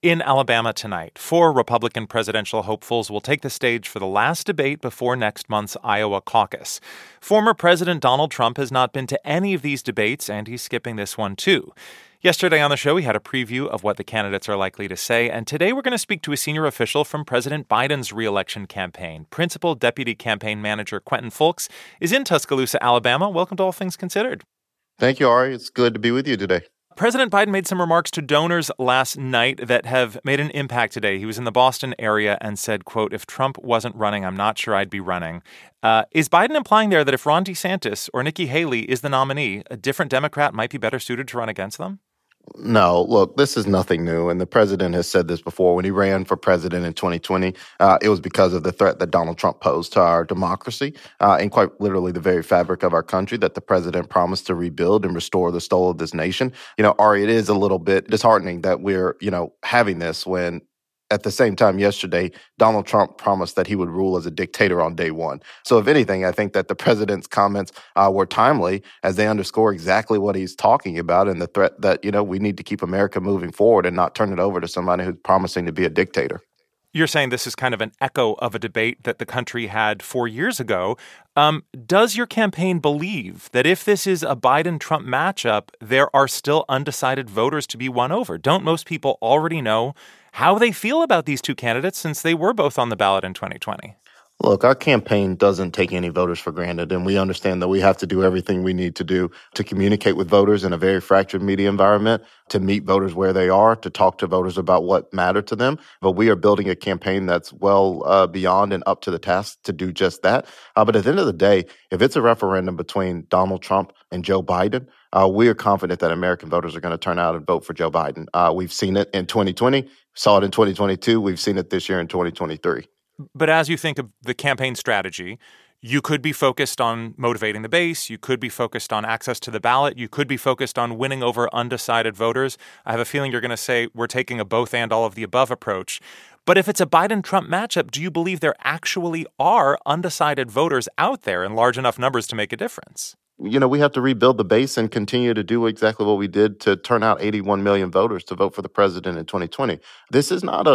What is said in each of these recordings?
In Alabama tonight, 4 Republican presidential hopefuls will take the stage for the last debate before next month's Iowa caucus. Former President Donald Trump has not been to any of these debates, and he's skipping this one too. Yesterday on the show, we had a preview of what the candidates are likely to say, and today we're going to speak to a senior official from President Biden's re-election campaign. Principal Deputy Campaign Manager Quentin Fulks is in Tuscaloosa, Alabama. Welcome to All Things Considered. Thank you, Ari. It's good to be with you today. President Biden made some remarks to donors last night that have made an impact today. He was in the Boston area and said, quote, "If Trump wasn't running, I'm not sure I'd be running." Is Biden implying there that if Ron DeSantis or Nikki Haley is the nominee, a different Democrat might be better suited to run against them? No, look, this is nothing new. And the president has said this before. When he ran for president in 2020, it was because of the threat that Donald Trump posed to our democracy and quite literally the very fabric of our country that the president promised to rebuild and restore the soul of this nation. Ari, it is a little bit disheartening that we're, having this when at the same time yesterday, Donald Trump promised that he would rule as a dictator on day one. So if anything, I think that the president's comments were timely as they underscore exactly what he's talking about and the threat that, we need to keep America moving forward and not turn it over to somebody who's promising to be a dictator. You're saying this is kind of an echo of a debate that the country had 4 years ago. Does your campaign believe that if this is a Biden-Trump matchup, there are still undecided voters to be won over? Don't most people already know how they feel about these two candidates since they were both on the ballot in 2020? Look, our campaign doesn't take any voters for granted, and we understand that we have to do everything we need to do to communicate with voters in a very fractured media environment, to meet voters where they are, to talk to voters about what mattered to them. But we are building a campaign that's well beyond and up to the task to do just that. But at the end of the day, if it's a referendum between Donald Trump and Joe Biden, we are confident that American voters are going to turn out and vote for Joe Biden. We've seen it in 2020, saw it in 2022, we've seen it this year in 2023. But as you think of the campaign strategy, you could be focused on motivating the base. You could be focused on access to the ballot. You could be focused on winning over undecided voters. I have a feeling you're going to say we're taking a both and all of the above approach. But if it's a Biden-Trump matchup, do you believe there actually are undecided voters out there in large enough numbers to make a difference? We have to rebuild the base and continue to do exactly what we did to turn out 81 million voters to vote for the president in 2020. This is not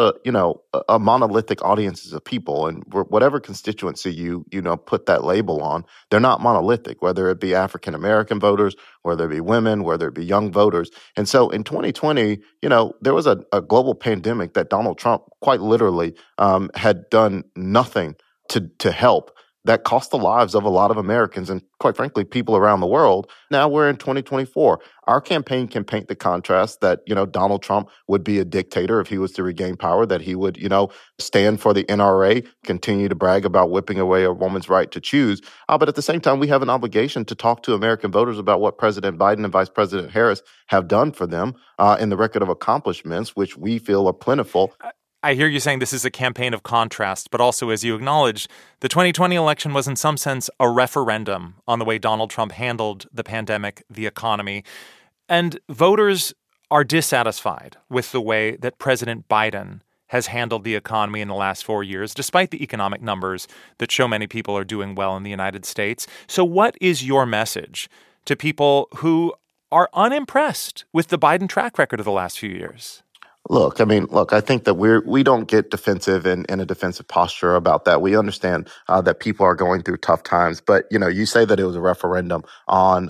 a monolithic audience of people, and whatever constituency you put that label on, they're not monolithic, whether it be African American voters, whether it be women, whether it be young voters. And so in 2020, there was a global pandemic that Donald Trump quite literally had done nothing to help. That cost the lives of a lot of Americans and, quite frankly, people around the world. Now we're in 2024. Our campaign can paint the contrast that, Donald Trump would be a dictator if he was to regain power, that he would, stand for the NRA, continue to brag about whipping away a woman's right to choose. But at the same time, we have an obligation to talk to American voters about what President Biden and Vice President Harris have done for them in the record of accomplishments, which we feel are plentiful. I hear you saying this is a campaign of contrast, but also, as you acknowledge, the 2020 election was in some sense a referendum on the way Donald Trump handled the pandemic, the economy. And voters are dissatisfied with the way that President Biden has handled the economy in the last 4 years, despite the economic numbers that show many people are doing well in the United States. So what is your message to people who are unimpressed with the Biden track record of the last few years? Look, I think that we don't get defensive in a defensive posture about that. We understand that people are going through tough times, but you say that it was a referendum on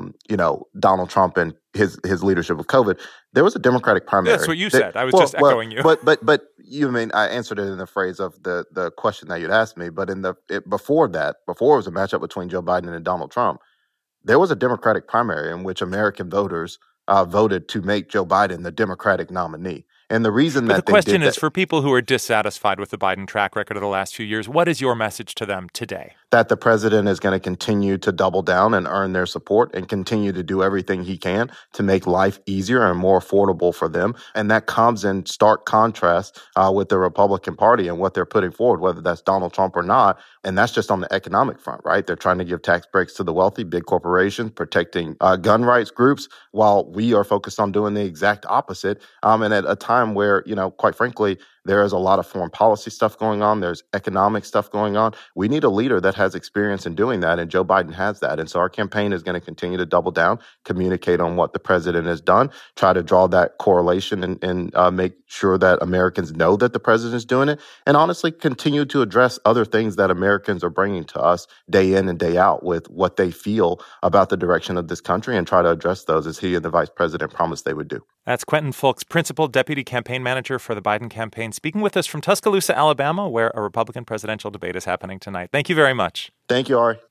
Donald Trump and his leadership of COVID. There was a Democratic primary. That's what you said. I was just echoing you. But I answered it in the phrase of the question that you'd asked me. But before it was a matchup between Joe Biden and Donald Trump, there was a Democratic primary in which American voters voted to make Joe Biden the Democratic nominee. And the reason that the question is, for people who are dissatisfied with the Biden track record of the last few years, what is your message to them today? That the president is going to continue to double down and earn their support and continue to do everything he can to make life easier and more affordable for them. And that comes in stark contrast with the Republican Party and what they're putting forward, whether that's Donald Trump or not. And that's just on the economic front, right? They're trying to give tax breaks to the wealthy, big corporations, protecting gun rights groups, while we are focused on doing the exact opposite. And at a time where, quite frankly, There is a lot of foreign policy stuff going on. There's economic stuff going on. We need a leader that has experience in doing that, and Joe Biden has that. And so our campaign is going to continue to double down, communicate on what the president has done, try to draw that correlation and make sure that Americans know that the president is doing it, and honestly continue to address other things that Americans are bringing to us day in and day out with what they feel about the direction of this country and try to address those as he and the vice president promised they would do. That's Quentin Fulks, Principal Deputy Campaign Manager for the Biden campaign, speaking with us from Tuscaloosa, Alabama, where a Republican presidential debate is happening tonight. Thank you very much. Thank you, Ari.